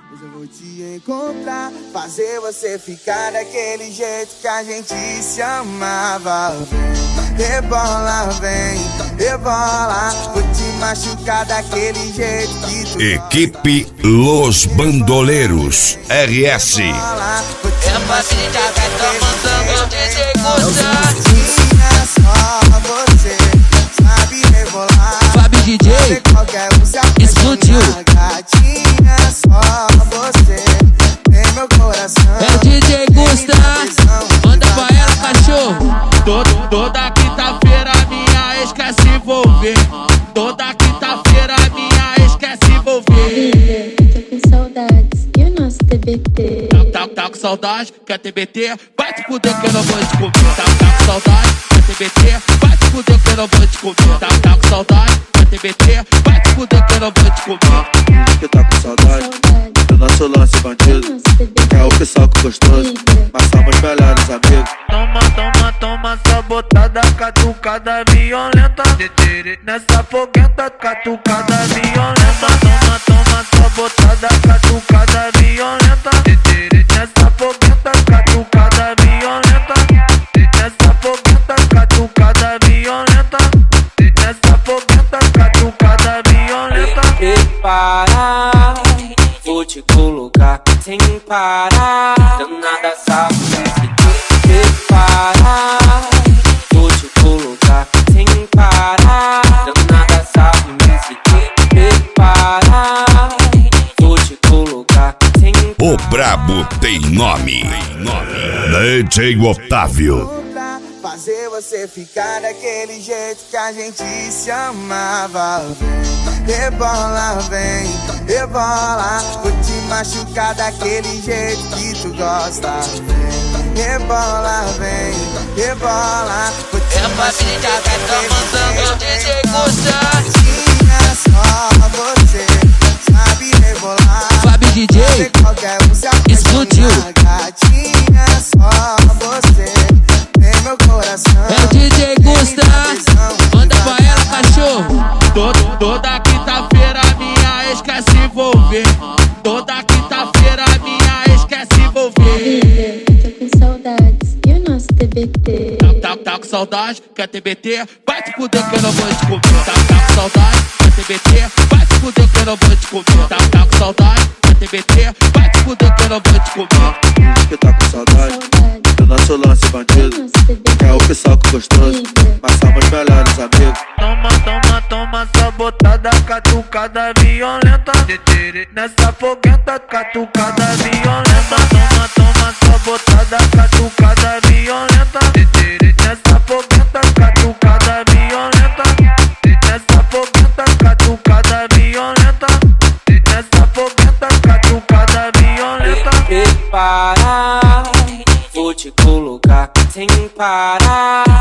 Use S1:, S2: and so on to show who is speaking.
S1: Hoje eu vou te encontrar, fazer você ficar daquele jeito que a gente se amava. Rebola, vem, rebola, vou te machucar daquele jeito que tu
S2: Equipe Los Bandoleiros RS.
S3: É pra brincar, vai tomando DJ Gusta.
S1: Tinha só você, sabe rebolar.
S3: Fábio DJ, explodiu.
S1: Gatinha, só você tem meu coração.
S3: É o DJ Gusta, manda pra ela, cachorro.
S4: Toda quinta-feira minha ex quer se envolver. Toda quinta-feira minha ex quer se envolver.
S5: Tô com saudades e o nosso TBT.
S4: Tá com saudade, quer TBT? Vai te fuder que eu não vou te comer. Tá com saudade, quer TBT? Vai te fuder que eu não vou te comer. Tá com saudade, quer TBT? Vai te fuder que eu não vou te comer.
S6: Que tá com saudade do nosso lance bandido. É o que soco gostoso, mas somos melhores amigos.
S7: Toma essa botada, catucada violenta. Nessa foguenta, catucada violenta. Toma essa botada, catucada violenta. Nessa foguenta, catucada violenta. Nessa foguenta, catucada violenta. Nessa foguenta, catucada violenta.
S8: Prepara, vou te colocar sem parar. Danada sabe. Prepara, vou te colocar sem parar. Danada sabe me prepara, vou te colocar sem parar.
S2: O brabo tem nome. DJ Otávio.
S1: Fazer você ficar daquele jeito que a gente se amava. Rebola, vem, rebola, vou te machucar daquele jeito que tu gosta. Rebola, vem, rebola, vou te
S3: É pra brincar, vai tomando DJ Gusta.
S1: Tinha só você, sabe rebolar.
S3: Fábio DJ, explodiu.
S1: Gatinha, só você tem meu coração.
S3: É o DJ Gusta, manda pra ela, cachorro.
S4: Toda quinta-feira minha ex quer se envolver. Toda quinta-feira minha ex quer se envolver.
S5: Tô com saudades e o nosso TBT.
S4: Tá com saudade, quer TBT? Vai te fuder que eu não vou te comer. Tá com saudade, quer TBT? Vai te fuder que eu não vou te comer. Tá com saudade, quer TBT? Vai te fuder que eu não vou te comer.
S6: Que tá com saudade do nosso lance bandido. É o que soco gostoso, mas somos melhores amigos.
S7: Toma essa botada, catucada violenta. Nessa foguenta, catucada violenta. Toma essa botada, catucada violenta. Nessa foguenta, catucada violenta. Nessa foguenta, catucada violenta. Nessa foguenta, catucada violenta.
S8: Prepara, vou te colocar sem parar.